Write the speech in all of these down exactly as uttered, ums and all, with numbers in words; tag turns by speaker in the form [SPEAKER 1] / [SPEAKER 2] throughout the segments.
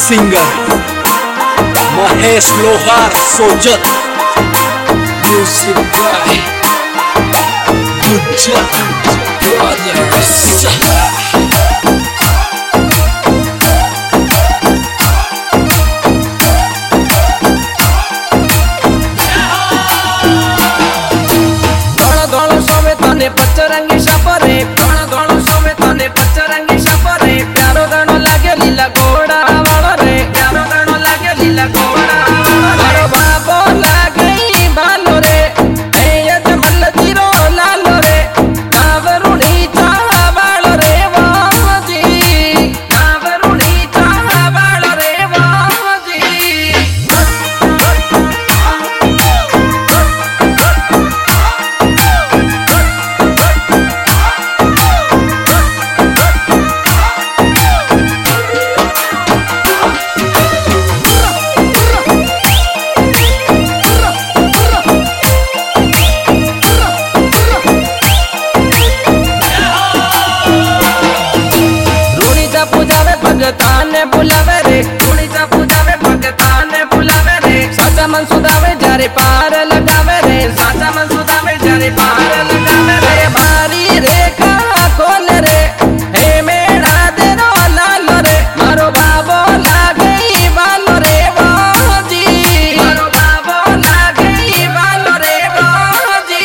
[SPEAKER 1] Singer Mahesh Lohar Sojat, music by Gujjar brothers.
[SPEAKER 2] पचरंगी सापरे गण गण समे तने पचरंगी सापरे प्यारो गण लागे लीला घोड़ा वाला रे प्यारो गण लागे लीला घोड़ा मारो बाबो लागे भालो रे ए यजमल जीरो लालो रे कावरुणी चाहा वालो रे वाजी कावरुणी चाहा वालो रे वाजी। भगताने बुलावे रे कुणीचा पूजावे भगताने बुलावे रे साचा मन सुधावे जारे पार लगावे रे साचा मन सुधावे जारे पार लगावे रे मारी रेखा खोल रे हे मेरा दे रो लाल रे मारो बाबो लागे बालो रे वाजी मारो बाबो लागे बालो रे वाजी।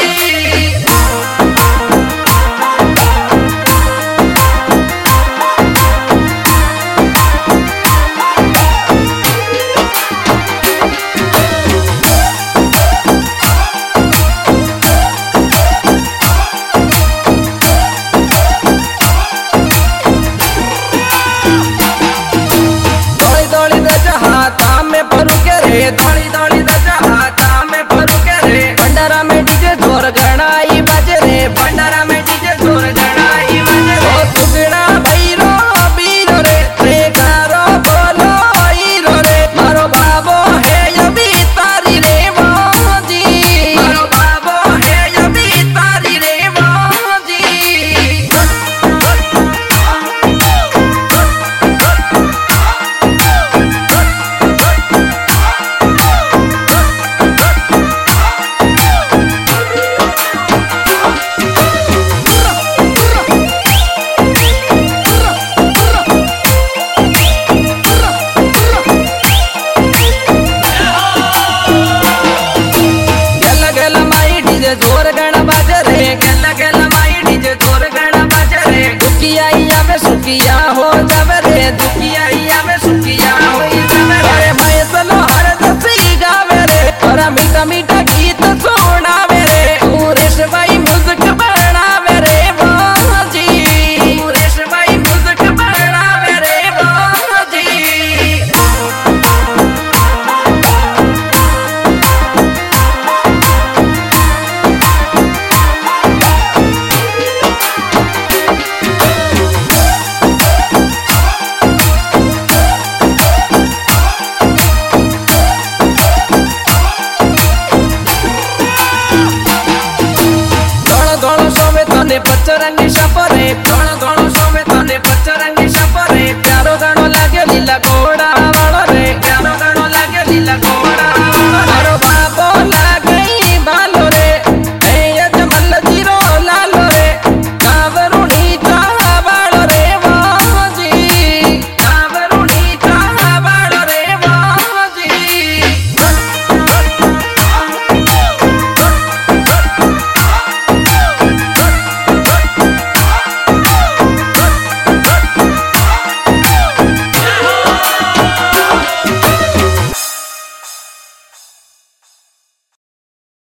[SPEAKER 2] दौड़ी दौड़ी दजा हाथा में भरू के रे भंडारा में डीजे जोर गणाई बजे रे भंडारा में डीजे जोर गणाई बजे रे टुकड़ा भैरो बीरो रे रे गारो बोलो हीरो रे मारो बाबो है यबी तारी रे वाजी मारो बाबो है यबी तारी रे वाजी। जोर गण बाजे रे गला गला माई डीजे जोर गण बाजे रे दुखिया आवे सुखिया हो जावे रे दुखिया आवे सुखिया हो जावे रे मैं चलो हर दसी गावे रे और मीठा मीठा गीत सुनावे रे सुरेश भाई म्यूजिक बनावे रे वाजी सुरेश भाई म्यूजिक बनावे रे वाजी। पचरंगी सापरे गण गण समे तने पचरंगी सापरे प्यारो गणो लागे लीला घोड़ा